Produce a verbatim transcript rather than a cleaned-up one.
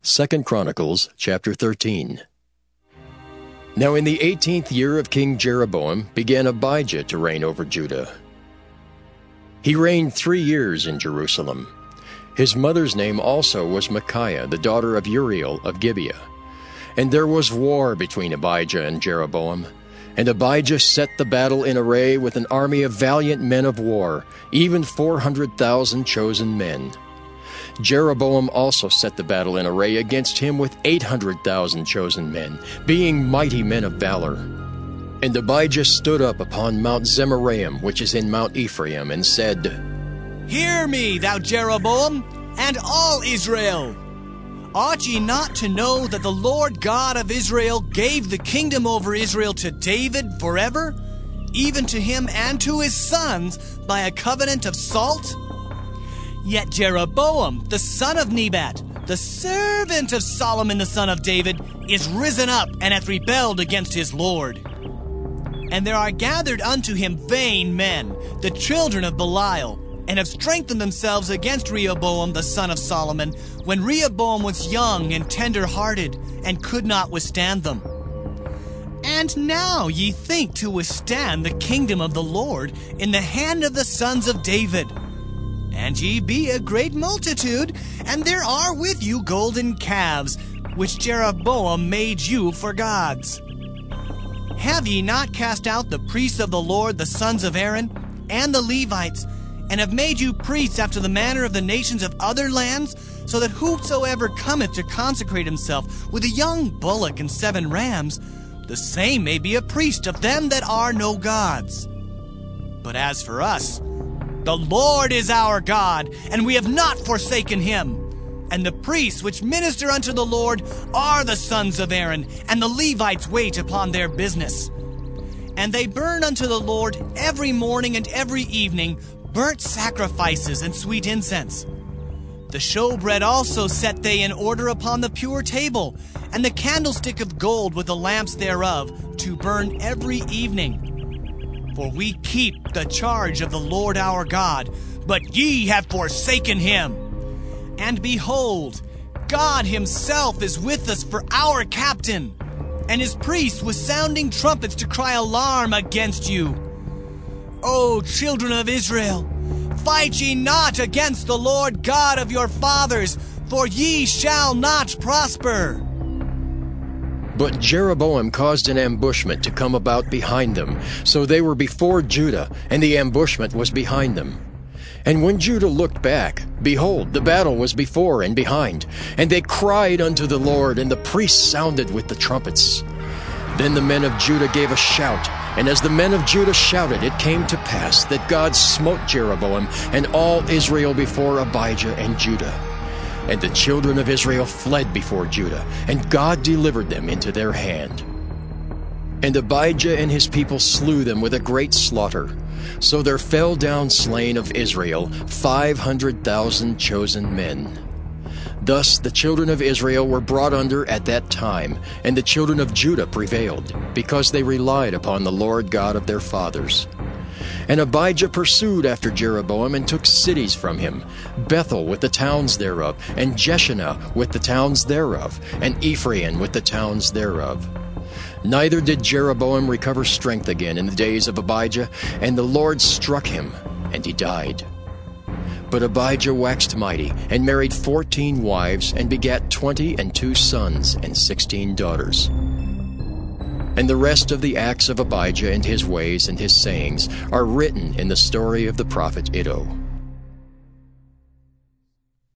Second Chronicles chapter thirteen. Now in the eighteenth year of King Jeroboam began Abijah to reign over Judah. He reigned three years in Jerusalem. His mother's name also was Micaiah, the daughter of Uriel of Gibeah. And there was war between Abijah and Jeroboam. And Abijah set the battle in array with an army of valiant men of war, even four hundred thousand chosen men. Jeroboam also set the battle in array against him with eight hundred thousand chosen men, being mighty men of valor. And Abijah stood up upon Mount Zemaraim, which is in Mount Ephraim, and said, Hear me, thou Jeroboam, and all Israel! Ought ye not to know that the Lord God of Israel gave the kingdom over Israel to David forever, even to him and to his sons by a covenant of salt? Yet Jeroboam, the son of Nebat, the servant of Solomon the son of David, is risen up and hath rebelled against his Lord. And there are gathered unto him vain men, the children of Belial, and have strengthened themselves against Rehoboam the son of Solomon, when Rehoboam was young and tender-hearted, and could not withstand them. And now ye think to withstand the kingdom of the Lord in the hand of the sons of David. And ye be a great multitude, and there are with you golden calves, which Jeroboam made you for gods. Have ye not cast out the priests of the Lord, the sons of Aaron, and the Levites, and have made you priests after the manner of the nations of other lands, so that whosoever cometh to consecrate himself with a young bullock and seven rams, the same may be a priest of them that are no gods? But as for us, the Lord is our God, and we have not forsaken him. And the priests which minister unto the Lord are the sons of Aaron, and the Levites wait upon their business. And they burn unto the Lord every morning and every evening burnt sacrifices and sweet incense. The showbread also set they in order upon the pure table, and the candlestick of gold with the lamps thereof, to burn every evening. For we keep the charge of the Lord our God, but ye have forsaken him. And behold, God himself is with us for our captain, and his priests with sounding trumpets to cry alarm against you. O children of Israel, fight ye not against the Lord God of your fathers, for ye shall not prosper. But Jeroboam caused an ambushment to come about behind them, so they were before Judah, and the ambushment was behind them. And when Judah looked back, behold, the battle was before and behind, and they cried unto the Lord, and the priests sounded with the trumpets. Then the men of Judah gave a shout, and as the men of Judah shouted, it came to pass that God smote Jeroboam and all Israel before Abijah and Judah. And the children of Israel fled before Judah, and God delivered them into their hand. And Abijah and his people slew them with a great slaughter. So there fell down slain of Israel five hundred thousand chosen men. Thus the children of Israel were brought under at that time, and the children of Judah prevailed, because they relied upon the Lord God of their fathers. And Abijah pursued after Jeroboam and took cities from him, Bethel with the towns thereof, and Jeshanah with the towns thereof, and Ephraim with the towns thereof. Neither did Jeroboam recover strength again in the days of Abijah, and the Lord struck him, and he died. But Abijah waxed mighty, and married fourteen wives, and begat twenty and two sons and sixteen daughters. And the rest of the acts of Abijah and his ways and his sayings are written in the story of the prophet Iddo.